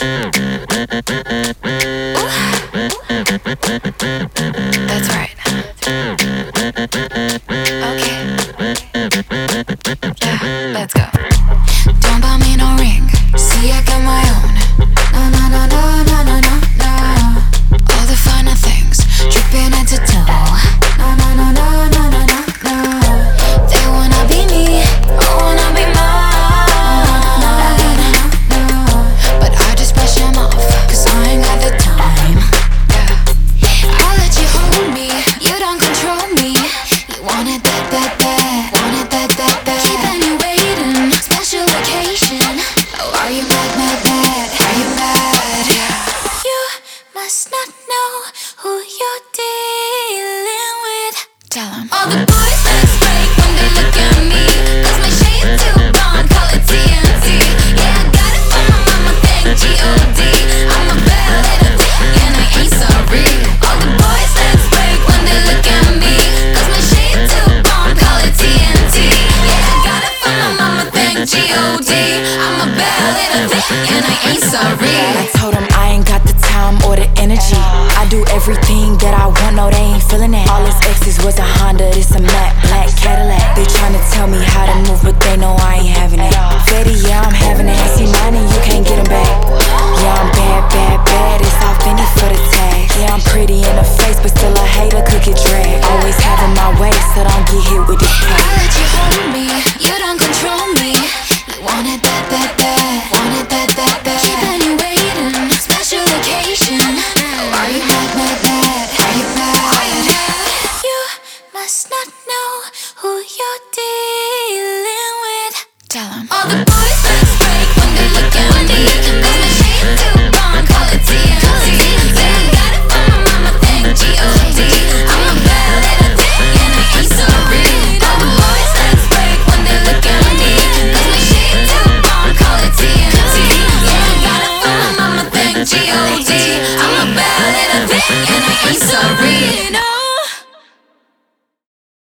That's right. Okay. Yeah, let's go. Don't buy me no ring. See, I got my own. No, no, no, no, no, no, no, no. All the finer things dripping head to toe. No, no, no, no, no, no, no, no. They wanna be me, I wanna be mine. No, no, no, no, no. But I just brush them off, 'cause I ain't got the time. Yeah. I'll let you hold me, you don't control me. You want it that, that, that. Want it that, that, that. Keeping you waiting, special occasion. Oh, are you mad, mad, mad? Are you mad? You must not know who you're dealing with. Tell 'em. All the boys let's break when they look at me, 'cause my shade too blonde, call it TNT. Yeah, I got it from my mama, thank G.O.D. I'm a bad little thing and I ain't sorry. All the boys let's break when they look at me, 'cause my shade too blonde, call it TNT. Yeah, I got it from my mama, thank G.O.D. I'm a bad little thing and I ain't sorry. I told him I ain't got the time or the energy. I do everything that I want, no they ain't feeling it. All his exes was a Honda, this a matte black Cadillac. They tryna tell me how to move, but they know I ain't having it. Fetty, yeah, I'm having it. See mine and you can't get him back. Yeah, I'm bad, bad, bad. It's all Fendi for the tag. Yeah, I'm pretty in the face, but still a hater could get dragged. Always having my way, so don't get hit with this tag. I let you hold me, you don't control me. You want it that, that, that. Want it that, that, that. Keeping you waiting, special occasion. Oh, are you mad, mad, mad? Are you mad? You must not know who you're dealing with. Tell 'em. All the boys let's break when they look at me, 'cause my shade too blonde, call it TNT. Yeah, I got it from my mama, thank G.O.D. I'm a bad little thing and I ain't sorry. All the boys let's break when they look at me, 'cause my shade too blonde, call it TNT. Yeah, I got it from my mama, thank G.O.D.